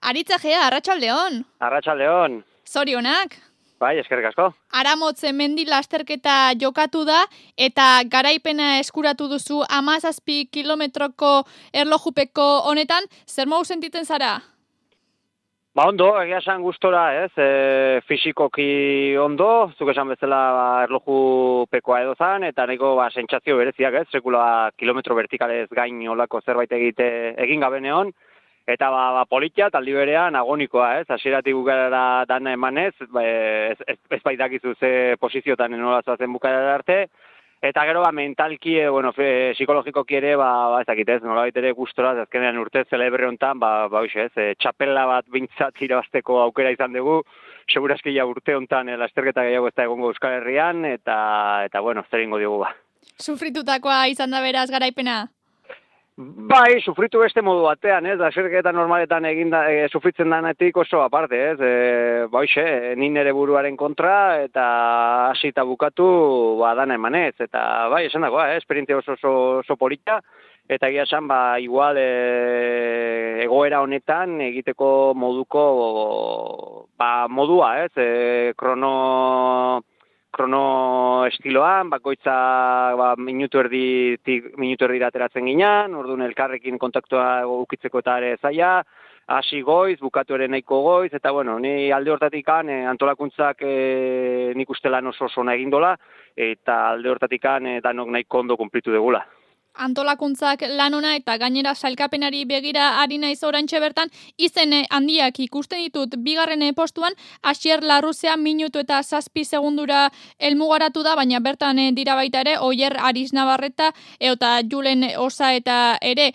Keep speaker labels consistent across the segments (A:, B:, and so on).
A: Aritzegea, arratsaldeon.
B: Arratsaldeon.
A: Zorionak.
B: Bai, eskerrik asko.
A: Aramotze mendi lasterketa jokatu da eta garaipena eskuratu duzu 17 kilometroko erlojupeko honetan. Zer modu sentitzen zara?
B: Ba ondo, egia esan gustora, ez? Fisikoki ondo, zuk esan bezala erlojupekoa edo zan, eta nahiko sentsazio bereziak, ez? Sekula kilometro vertikalez gain olako zerbait egin gabe neon. Eta politia, taldi berean agonikoa, ez? Hasieratik bukaerara dana emanez, ez baitakizu ze posiziotan nola zoazen bukaerara arte. Eta gero mentalki, psikologikoki ere, ez dakit ez, nolabait ere gustora, azkenean urte zelebre hontan, txapela bat bintzat irabazteko aukera izan dugu, segurazki ja urte hontan lasterketa gehiago ez da egongo Euskal Herrian, eta zer ingo diogu ba.
A: Sufritutakoa izan da beraz garaipena?
B: Bai, sufritu beste modu batean, ez, lasterketa normaletan sufritzen danetik oso aparte, ez, ni nire buruaren kontra, eta hasi eta bukatu, dana emanez, eta bai, esan dagoa, esperientzia oso polita, eta egia esan, igual, egoera honetan egiteko moduko, modua, ez, krono estiloan, bakoitza minutu erdira ateratzen ginean, orduan elkarrekin kontaktua ukitzeko eta ere zaila, hasi goiz, bukatu ere nahiko goiz, eta ni alde hortatik antolakuntzak nik uste lan oso ona egindola, eta alde hortatik danok nahiko ondo konplitu degula.
A: Antolakuntzak lan ona eta gainera sailkapenari begira ari naiz oraintxe bertan, izen handiak ikusten ditut bigarren postuan, Asier Larruzea minutu eta 7 segundura helmugaratu da, baina bertan dira baita ere, Oier Arisnabarreta, eta Julen Osa eta ere,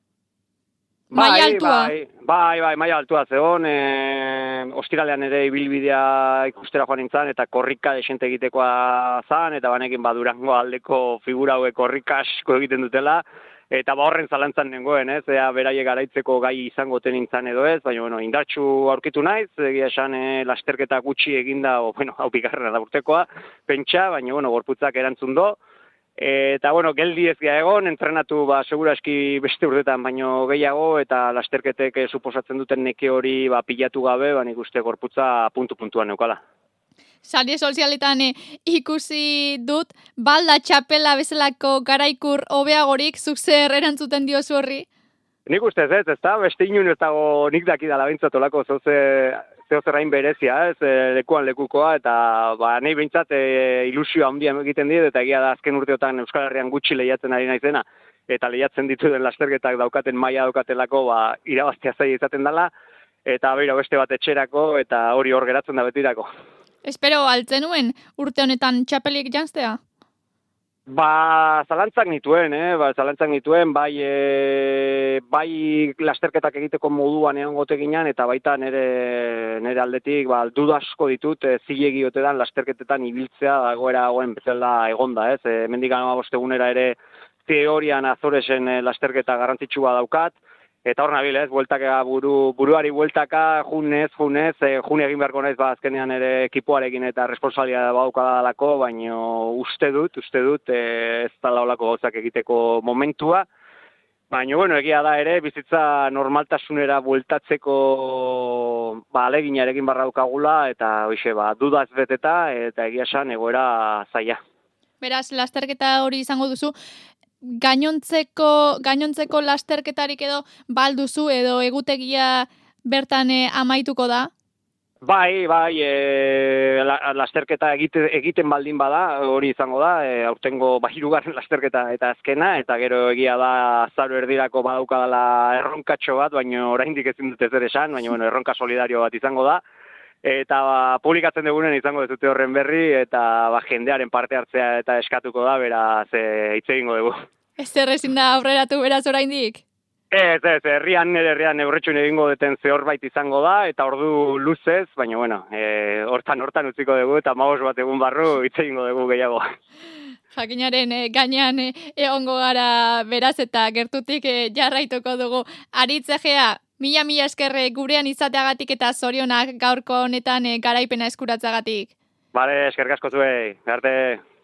A: maila altua.
B: Bai, maila altua zegoen, ostiralean ere ibilbidea ikustera joan nintzen, eta korrika desente egitekoa zan, eta banekin Durango aldeko figura hauek korrika asko egiten dutela, eta horren zalantzan nengoen, ez, beraiek garaitzeko gai izango nintzen edo ez, baina indartsu aurkitu naiz, egia esan lasterketa gutxi eginda, hau bigarrena da urtekoa, pentsa, baina gorputzak erantzun do. Eta, geldi ez gea egon, entrenatu seguraski beste urtetan baino gehiago, eta lasterketek suposatzen duten neke hori pilatu gabe, nik uste gorputza puntu-puntuan neukala.
A: Sare sozialetan ikusi dut, balda txapela bezalako garaikur hobeagorik, zuk zer erantzuten diozu horri?
B: Nik uste ez da, beste inun ez dago nik dakidala bintzatolako zeozerain berezia, ez, lekuan lekukoa, eta nahi bintzat ilusioa handia egiten dit, eta egia da azken urteotan Euskal Herrian gutxi lehiatzen ari naizena, eta lehiatzen dituden lasterketak daukaten maila daukatelako, irabaztea zaila izaten dela, eta beste bat etxerako, eta hori hor geratzen da betirako.
A: Espero altzenuen urte honetan txapelik janztea?
B: Zalantzak nituen, bai lasterketak egiteko moduan egon gote ginen, eta baita nire aldetik, duda asko ditut, zilegi otedan lasterketetan ibiltzea dagoera hauen bezala egonda, ez? Hemendik 15 egunera ere teorian Azoresen lasterketa garrantzitsua daukat, eta hor nabil, ez, buruari bueltaka, junez, june egin beharko naiz, azkenean ere ekipoarekin eta responsalia baukadalako, baina uste dut, ez da laolako gauzak egiteko momentua, baina, egia da ere, bizitza normaltasunera bueltatzeko alegina egin barra daukagula, eta duda ez beteta, eta egia esan egoera zaila.
A: Beraz, lasterketa hori izango duzu, gainontzeko lasterketarik edo balduzu edo egutegia bertan amaituko da?
B: Bai, lasterketa egiten baldin bada, hori izango da, aurtengo hirugarren lasterketa eta azkena, eta gero egia da azaro erdirako badaukadala erronkatxo bat, baina oraindik ezin dut ezer esan, baina erronka solidario bat izango da, eta publikatzen dugunen izango dezute horren berri, eta jendearen parte hartzea eta eskatuko da, beraz hitz egingo dugu.
A: Ezer ezin da aurreratu beraz oraindik?
B: Ez, herrian eurretxun egingo deten zehorbait izango da, eta ordu luzez, baina hortan utziko dugu, eta 15 bat egun barru hitz egingo dugu gehiago.
A: Jakinaren gainean egongo gara beraz, eta gertutik jarraituko dugu. Aritzegea, mila eskerre gurean izateagatik eta zorionak gaurko honetan garaipena eskuratzagatik.
B: Bale, eskerrik asko zuei, arte.